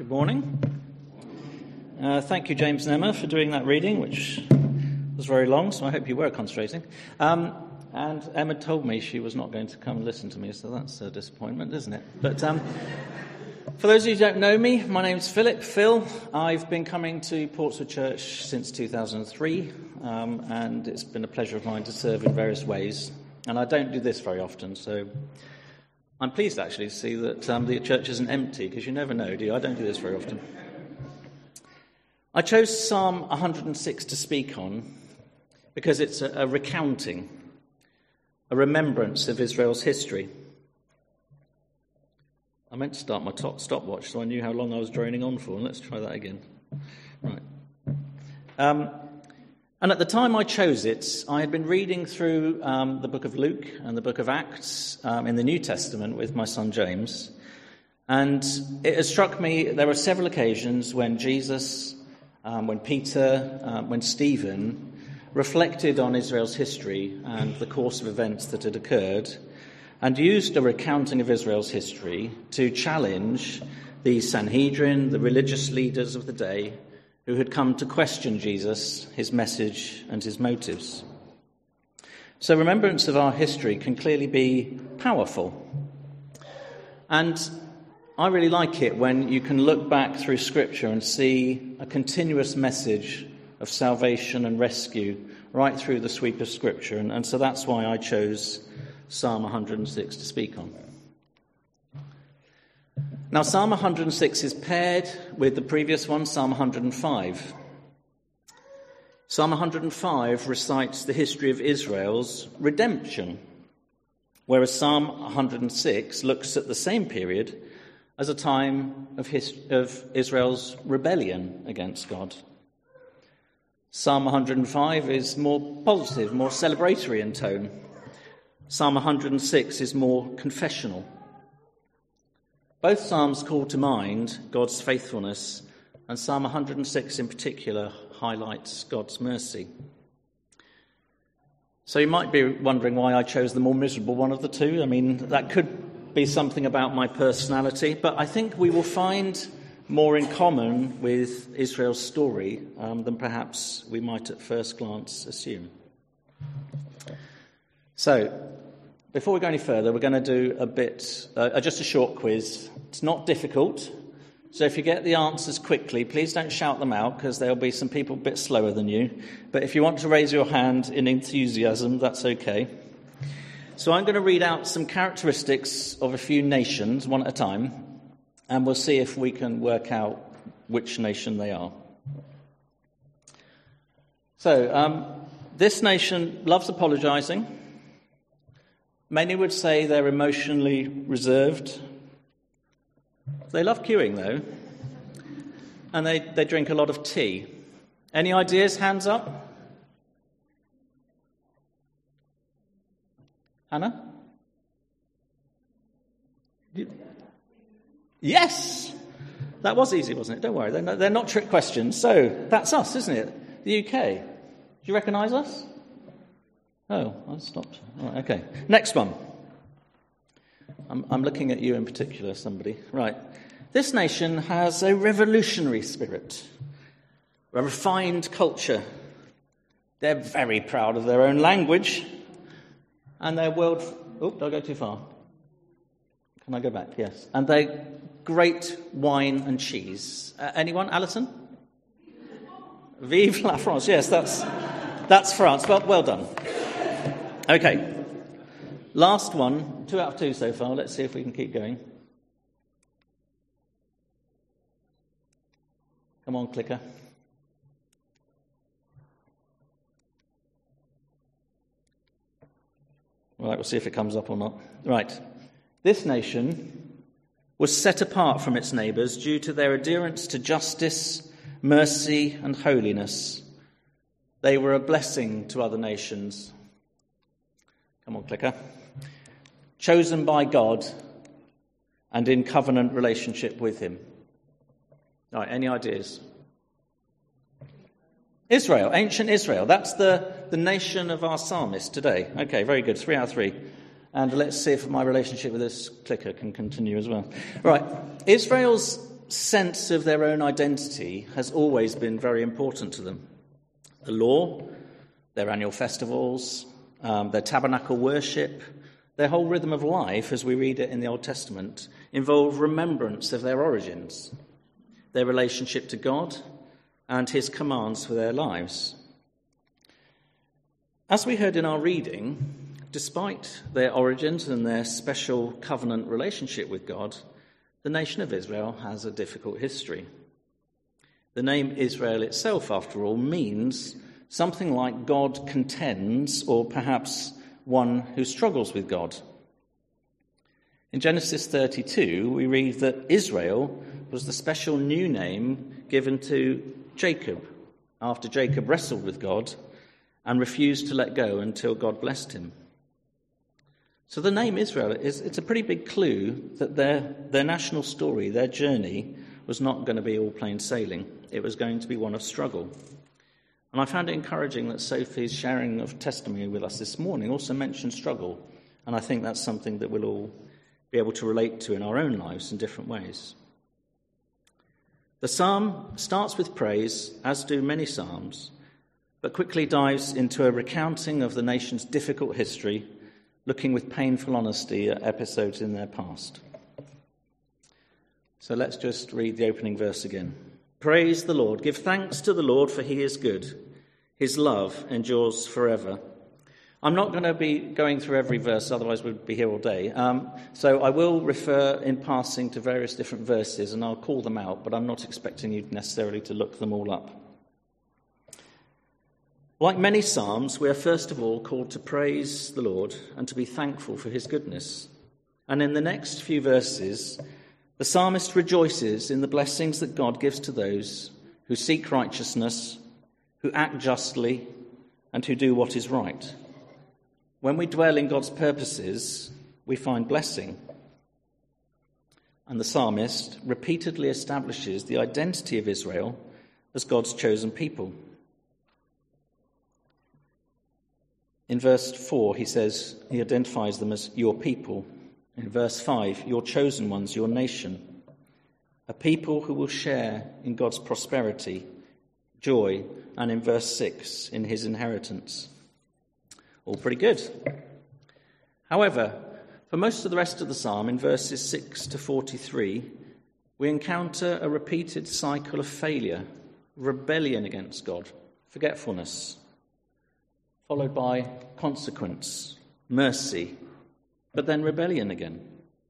Good morning. Thank you, James and Emma, for doing that reading, which was very long, so I hope you were concentrating. And Emma told me she was not going to come and listen to me, so that's a disappointment, isn't it? But for those of you who don't know me, my name's Phil. I've been coming to Portswood Church since 2003, and it's been a pleasure of mine to serve in various ways. And I don't do this very often, so I'm pleased actually to see that the church isn't empty, because you never know, do you? I don't do this very often. I chose Psalm 106 to speak on because it's a recounting, a remembrance of Israel's history. I meant to start my stopwatch so I knew how long I was droning on for, and let's try that again. Right. And at the time I chose it, I had been reading through the book of Luke and the book of Acts in the New Testament with my son James. And it has struck me there were several occasions when Jesus, when Peter, when Stephen reflected on Israel's history and the course of events that had occurred and used a recounting of Israel's history to challenge the Sanhedrin, the religious leaders of the day, who had come to question Jesus, his message, and his motives. So remembrance of our history can clearly be powerful. And I really like it when you can look back through Scripture and see a continuous message of salvation and rescue right through the sweep of Scripture. And so that's why I chose Psalm 106 to speak on. Now, Psalm 106 is paired with the previous one, Psalm 105. Psalm 105 recites the history of Israel's redemption, whereas Psalm 106 looks at the same period as a time of Israel's rebellion against God. Psalm 105 is more positive, more celebratory in tone. Psalm 106 is more confessional. Both Psalms call to mind God's faithfulness, and Psalm 106 in particular highlights God's mercy. So you might be wondering why I chose the more miserable one of the two. I mean, that could be something about my personality, but I think we will find more in common with Israel's story than perhaps we might at first glance assume. So, before we go any further, we're going to do just a short quiz. It's not difficult, so if you get the answers quickly, please don't shout them out, because there'll be some people a bit slower than you. But if you want to raise your hand in enthusiasm, that's okay. So I'm going to read out some characteristics of a few nations, one at a time, and we'll see if we can work out which nation they are. So, this nation loves apologising. Many would say they're emotionally reserved. They love queuing, though, and they drink a lot of tea. Any ideas? Hands up. Hannah? Yes! That was easy, wasn't it? Don't worry, they're not trick questions. So, that's us, isn't it? The UK. Do you recognise us? Oh, I stopped. All right, okay. Next one. I'm looking at you in particular, somebody. Right. This nation has a revolutionary spirit, a refined culture. They're very proud of their own language, and their world... Oh, did I go too far? Can I go back? Yes. And they great wine and cheese. Anyone? Alison? Vive la France. Yes, that's France. Well done. Okay, last one, 2 out of 2 so far. Let's see if we can keep going. Come on, clicker. Right, we'll see if it comes up or not. Right, this nation was set apart from its neighbours due to their adherence to justice, mercy, and holiness. They were a blessing to other nations. Come on, clicker. Chosen by God and in covenant relationship with him. All right, any ideas? Israel, ancient Israel. That's the nation of our psalmist today. Okay, very good. 3 out of 3. And let's see if my relationship with this clicker can continue as well. Right, Israel's sense of their own identity has always been very important to them. The law, their annual festivals, their tabernacle worship, their whole rhythm of life, as we read it in the Old Testament, involve remembrance of their origins, their relationship to God, and his commands for their lives. As we heard in our reading, despite their origins and their special covenant relationship with God, the nation of Israel has a difficult history. The name Israel itself, after all, means something like God contends, or perhaps one who struggles with God. In Genesis 32, we read that Israel was the special new name given to Jacob after Jacob wrestled with God and refused to let go until God blessed him. So the name Israel, it's a pretty big clue that their national story, their journey, was not going to be all plain sailing. It was going to be one of struggle. And I found it encouraging that Sophie's sharing of testimony with us this morning also mentioned struggle. And I think that's something that we'll all be able to relate to in our own lives in different ways. The psalm starts with praise, as do many psalms, but quickly dives into a recounting of the nation's difficult history, looking with painful honesty at episodes in their past. So let's just read the opening verse again. Praise the Lord. Give thanks to the Lord, for he is good. His love endures forever. I'm not going to be going through every verse, otherwise we'd be here all day. So I will refer in passing to various different verses, and I'll call them out, but I'm not expecting you necessarily to look them all up. Like many psalms, we are first of all called to praise the Lord and to be thankful for his goodness. And in the next few verses, the psalmist rejoices in the blessings that God gives to those who seek righteousness, who act justly, and who do what is right. When we dwell in God's purposes, we find blessing. And the psalmist repeatedly establishes the identity of Israel as God's chosen people. In verse 4, he identifies them as your people. In verse 5, your chosen ones, your nation, a people who will share in God's prosperity, joy, and in verse 6, in his inheritance. All pretty good. However, for most of the rest of the psalm, in verses 6 to 43, we encounter a repeated cycle of failure, rebellion against God, forgetfulness, followed by consequence, mercy, but then rebellion again.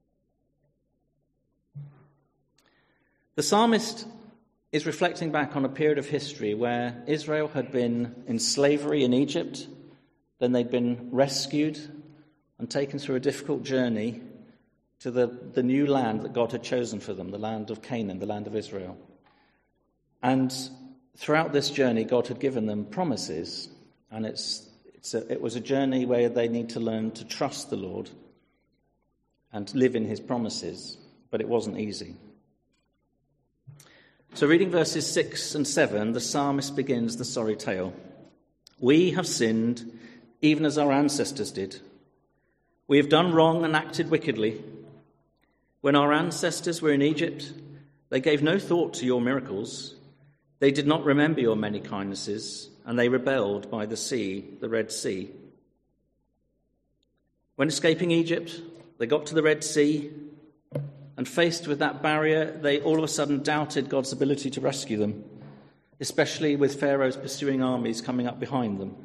The psalmist is reflecting back on a period of history where Israel had been in slavery in Egypt, then they'd been rescued and taken through a difficult journey to the new land that God had chosen for them, the land of Canaan, the land of Israel. And throughout this journey, God had given them promises, and it was a journey where they need to learn to trust the Lord and live in his promises, but it wasn't easy. So reading verses 6 and 7, the psalmist begins the sorry tale. We have sinned, even as our ancestors did. We have done wrong and acted wickedly. When our ancestors were in Egypt, they gave no thought to your miracles. They did not remember your many kindnesses, and they rebelled by the sea, the Red Sea. When escaping Egypt, they got to the Red Sea, and faced with that barrier, they all of a sudden doubted God's ability to rescue them, especially with Pharaoh's pursuing armies coming up behind them.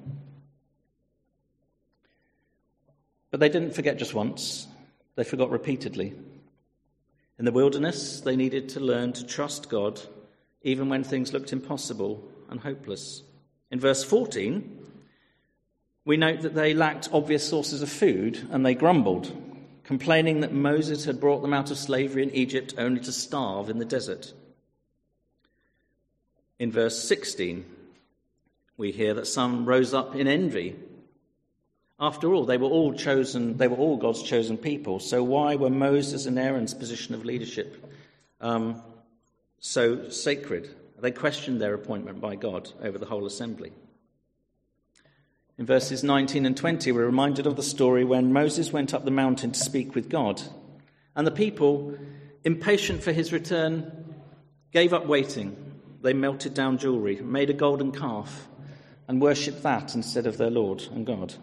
But they didn't forget just once. They forgot repeatedly. In the wilderness, they needed to learn to trust God, even when things looked impossible and hopeless. In verse 14, we note that they lacked obvious sources of food, and they grumbled, complaining that Moses had brought them out of slavery in Egypt only to starve in the desert. In verse 16, we hear that some rose up in envy. After all, they were all God's chosen people, so why were Moses and Aaron's position of leadership so sacred? They questioned their appointment by God over the whole assembly. In verses 19 and 20, we're reminded of the story when Moses went up the mountain to speak with God, and the people, impatient for his return, gave up waiting. They melted down jewelry, made a golden calf, and worshipped that instead of their Lord and God.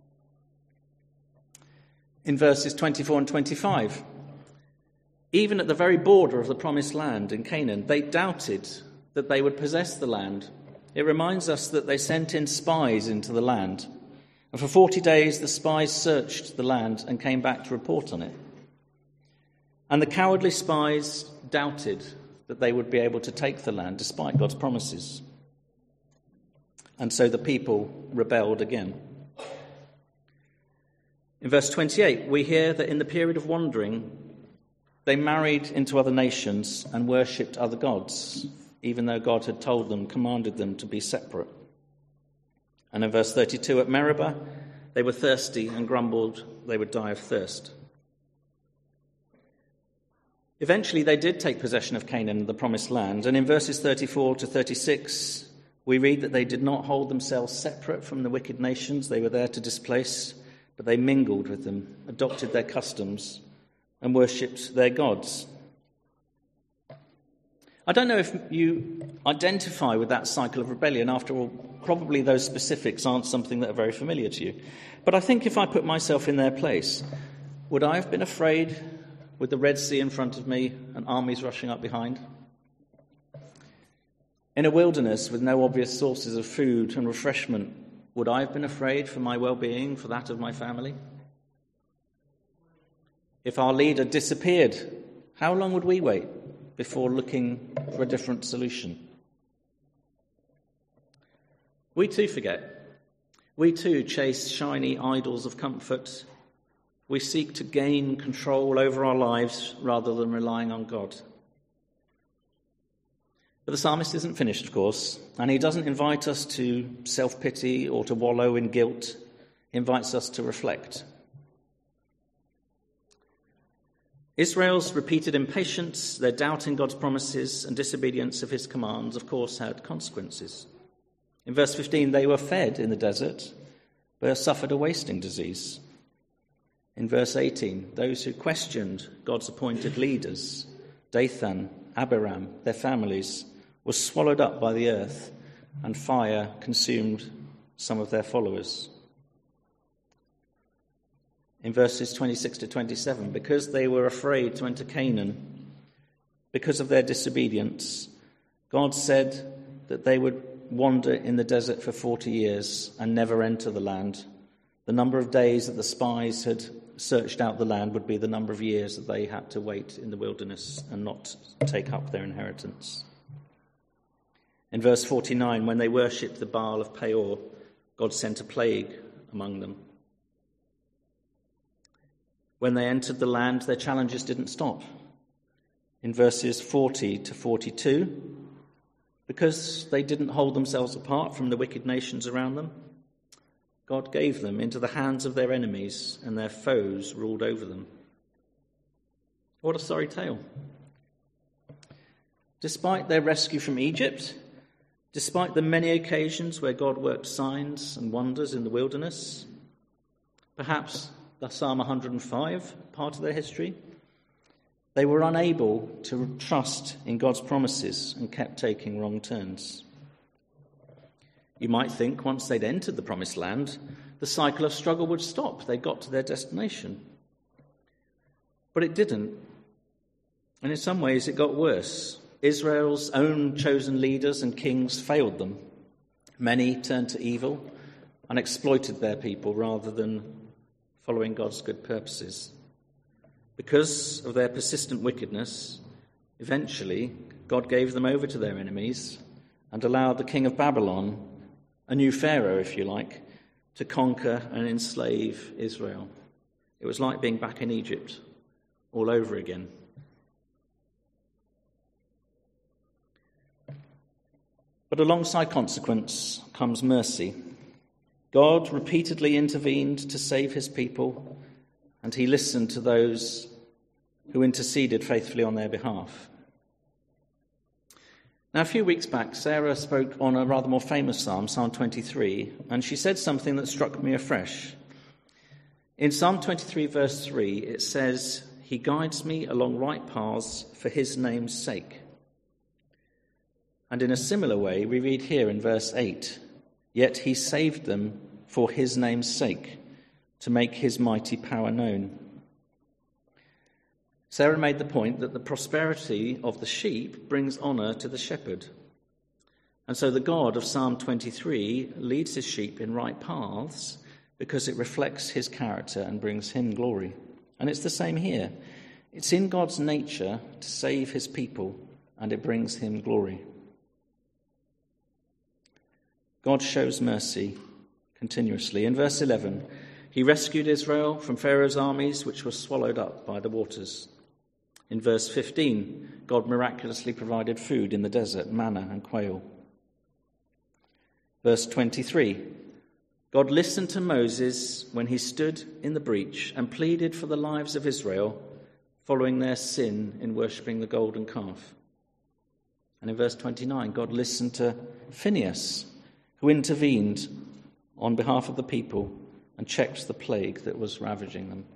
In verses 24 and 25, even at the very border of the promised land in Canaan, they doubted that they would possess the land. It reminds us that they sent in spies into the land. And for 40 days, the spies searched the land and came back to report on it. And the cowardly spies doubted that they would be able to take the land despite God's promises. And so the people rebelled again. In verse 28, we hear that in the period of wandering, they married into other nations and worshipped other gods, even though God had told them, commanded them to be separate. And in verse 32, at Meribah, they were thirsty and grumbled they would die of thirst. Eventually, they did take possession of Canaan, the promised land, and in verses 34 to 36, we read that they did not hold themselves separate from the wicked nations they were there to displace, but they mingled with them, adopted their customs, and worshipped their gods. I don't know if you identify with that cycle of rebellion. After all, probably those specifics aren't something that are very familiar to you. But I think if I put myself in their place, would I have been afraid with the Red Sea in front of me and armies rushing up behind? In a wilderness with no obvious sources of food and refreshment, would I have been afraid for my well-being, for that of my family? If our leader disappeared, how long would we wait before looking for a different solution? We too forget. We too chase shiny idols of comfort. We seek to gain control over our lives rather than relying on God. But the psalmist isn't finished, of course, and he doesn't invite us to self-pity or to wallow in guilt. He invites us to reflect. Israel's repeated impatience, their doubt in God's promises and disobedience of his commands, of course, had consequences. In verse 15, they were fed in the desert, but suffered a wasting disease. In verse 18, those who questioned God's appointed leaders, Dathan, Abiram, their families, were swallowed up by the earth, and fire consumed some of their followers. In verses 26 to 27, because they were afraid to enter Canaan, because of their disobedience, God said that they would wander in the desert for 40 years and never enter the land. The number of days that the spies had searched out the land would be the number of years that they had to wait in the wilderness and not take up their inheritance. In verse 49, when they worshipped the Baal of Peor, God sent a plague among them. When they entered the land, their challenges didn't stop. In verses 40 to 42, because they didn't hold themselves apart from the wicked nations around them, God gave them into the hands of their enemies, and their foes ruled over them. What a sorry tale. Despite their rescue from Egypt, despite the many occasions where God worked signs and wonders in the wilderness, perhaps the Psalm 105, part of their history, they were unable to trust in God's promises and kept taking wrong turns. You might think once they'd entered the promised land, the cycle of struggle would stop. They got to their destination. But it didn't. And in some ways it got worse. Israel's own chosen leaders and kings failed them. Many turned to evil and exploited their people rather than following God's good purposes. Because of their persistent wickedness, eventually God gave them over to their enemies and allowed the king of Babylon, a new Pharaoh, if you like, to conquer and enslave Israel. It was like being back in Egypt all over again. But alongside consequence comes mercy. God repeatedly intervened to save his people, and he listened to those who interceded faithfully on their behalf. Now, a few weeks back, Sarah spoke on a rather more famous psalm, Psalm 23, and she said something that struck me afresh. In Psalm 23, verse 3, it says, "He guides me along right paths for his name's sake." And in a similar way, we read here in verse 8, "Yet he saved them for his name's sake, to make his mighty power known." Sarah made the point that the prosperity of the sheep brings honour to the shepherd. And so the God of Psalm 23 leads his sheep in right paths because it reflects his character and brings him glory. And it's the same here. It's in God's nature to save his people, and it brings him glory. God shows mercy continuously. In verse 11, he rescued Israel from Pharaoh's armies, which were swallowed up by the waters. In verse 15, God miraculously provided food in the desert, manna and quail. Verse 23, God listened to Moses when he stood in the breach and pleaded for the lives of Israel following their sin in worshipping the golden calf. And in verse 29, God listened to Phinehas, who intervened on behalf of the people and checked the plague that was ravaging them.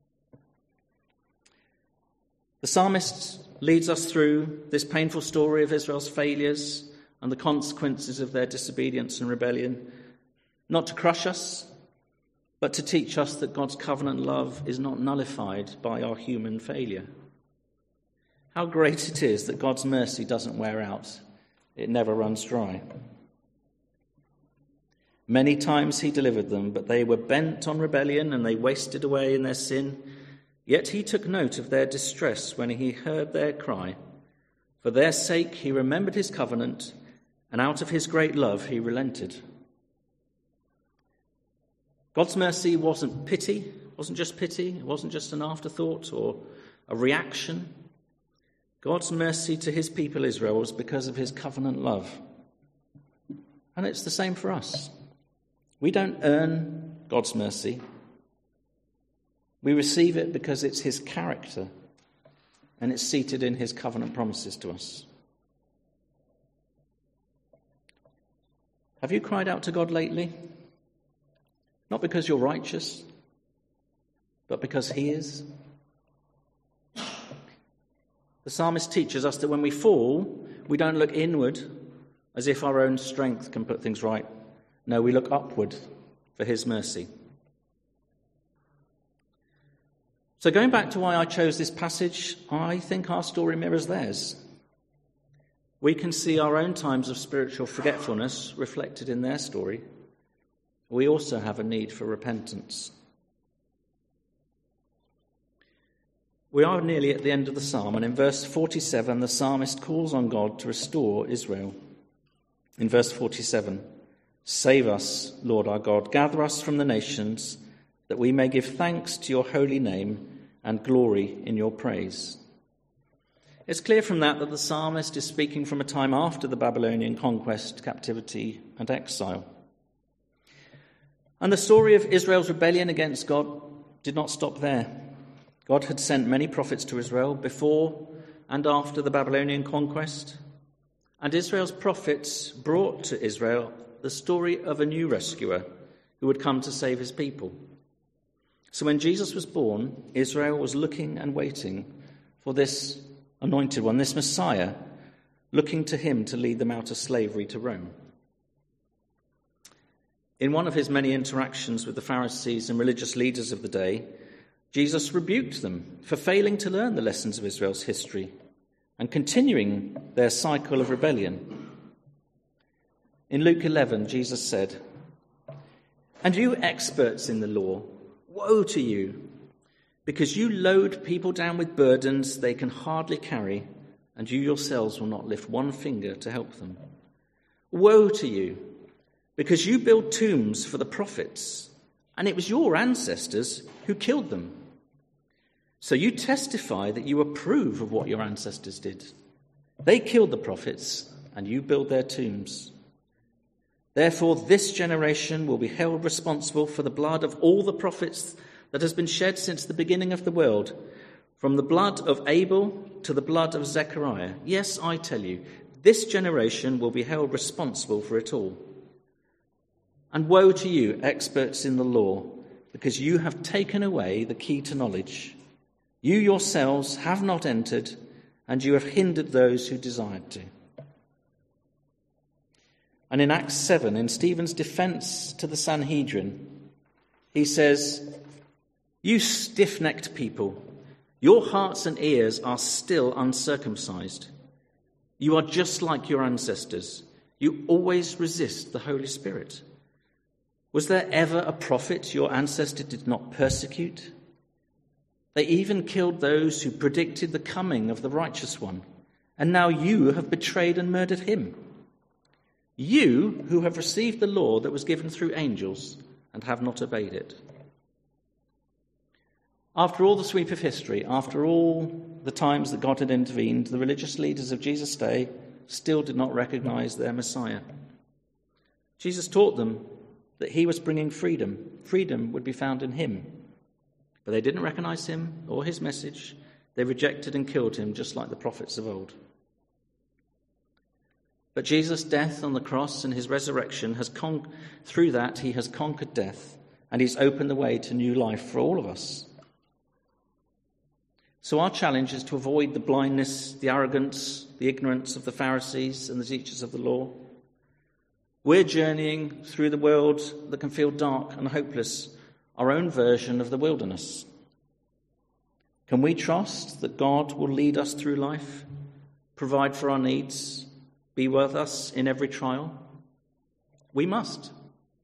The psalmist leads us through this painful story of Israel's failures and the consequences of their disobedience and rebellion, not to crush us, but to teach us that God's covenant love is not nullified by our human failure. How great it is that God's mercy doesn't wear out. It never runs dry. Many times he delivered them, but they were bent on rebellion and they wasted away in their sin. Yet he took note of their distress when he heard their cry. For their sake he remembered his covenant, and out of his great love he relented. God's mercy wasn't pity, wasn't just pity, it wasn't just an afterthought or a reaction. God's mercy to his people Israel was because of his covenant love. And it's the same for us. We don't earn God's mercy. We receive it because it's his character and it's seated in his covenant promises to us. Have you cried out to God lately? Not because you're righteous, but because he is. The psalmist teaches us that when we fall, we don't look inward as if our own strength can put things right. No, we look upward for his mercy. So going back to why I chose this passage, I think our story mirrors theirs. We can see our own times of spiritual forgetfulness reflected in their story. We also have a need for repentance. We are nearly at the end of the psalm, and in verse 47, the psalmist calls on God to restore Israel. In verse 47, "Save us, Lord our God, gather us from the nations, that we may give thanks to your holy name and glory in your praise." It's clear from that the psalmist is speaking from a time after the Babylonian conquest, captivity, and exile. And the story of Israel's rebellion against God did not stop there. God had sent many prophets to Israel before and after the Babylonian conquest. And Israel's prophets brought to Israel the story of a new rescuer who would come to save his people. So when Jesus was born, Israel was looking and waiting for this anointed one, this Messiah, looking to him to lead them out of slavery to Rome. In one of his many interactions with the Pharisees and religious leaders of the day, Jesus rebuked them for failing to learn the lessons of Israel's history and continuing their cycle of rebellion. In Luke 11, Jesus said, "And you experts in the law, woe to you, because you load people down with burdens they can hardly carry, and you yourselves will not lift one finger to help them. Woe to you, because you build tombs for the prophets, and it was your ancestors who killed them. So you testify that you approve of what your ancestors did. They killed the prophets, and you build their tombs. Therefore, this generation will be held responsible for the blood of all the prophets that has been shed since the beginning of the world, from the blood of Abel to the blood of Zechariah. Yes, I tell you, this generation will be held responsible for it all. And woe to you, experts in the law, because you have taken away the key to knowledge. You yourselves have not entered, and you have hindered those who desired to." And in Acts 7, in Stephen's defense to the Sanhedrin, he says, "You stiff-necked people, your hearts and ears are still uncircumcised. You are just like your ancestors. You always resist the Holy Spirit. Was there ever a prophet your ancestor did not persecute? They even killed those who predicted the coming of the righteous one, and now you have betrayed and murdered him. You who have received the law that was given through angels and have not obeyed it." After all the sweep of history, after all the times that God had intervened, the religious leaders of Jesus' day still did not recognize their Messiah. Jesus taught them that he was bringing freedom. Freedom would be found in him. But they didn't recognize him or his message. They rejected and killed him, just like the prophets of old. But Jesus' death on the cross and his resurrection through that he has conquered death, and he's opened the way to new life for all of us. So our challenge is to avoid the blindness, the arrogance, the ignorance of the Pharisees and the teachers of the law. We're journeying through the world that can feel dark and hopeless, our own version of the wilderness. Can we trust that God will lead us through life, provide for our needs, be with us in every trial? We must.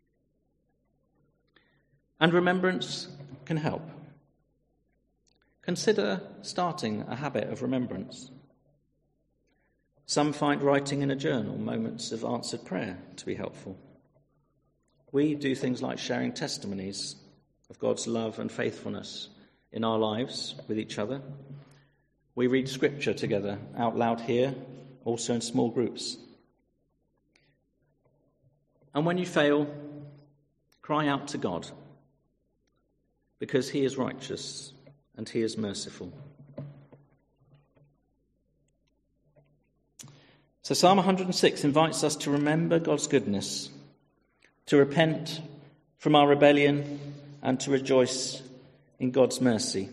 And remembrance can help. Consider starting a habit of remembrance. Some find writing in a journal moments of answered prayer to be helpful. We do things like sharing testimonies of God's love and faithfulness in our lives with each other. We read scripture together out loud here, also in small groups. And when you fail, cry out to God, because he is righteous and he is merciful. So Psalm 106 invites us to remember God's goodness, to repent from our rebellion, and to rejoice in God's mercy.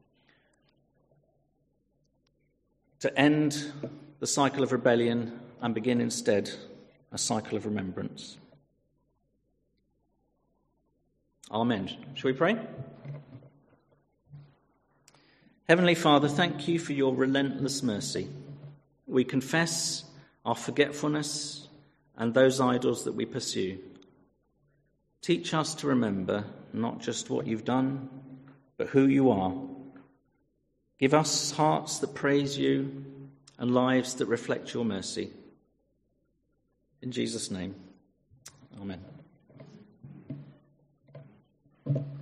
To end the cycle of rebellion and begin instead a cycle of remembrance. Amen. Shall we pray? Heavenly Father, thank you for your relentless mercy. We confess our forgetfulness and those idols that we pursue. Teach us to remember not just what you've done, but who you are. Give us hearts that praise you and lives that reflect your mercy. In Jesus' name, amen.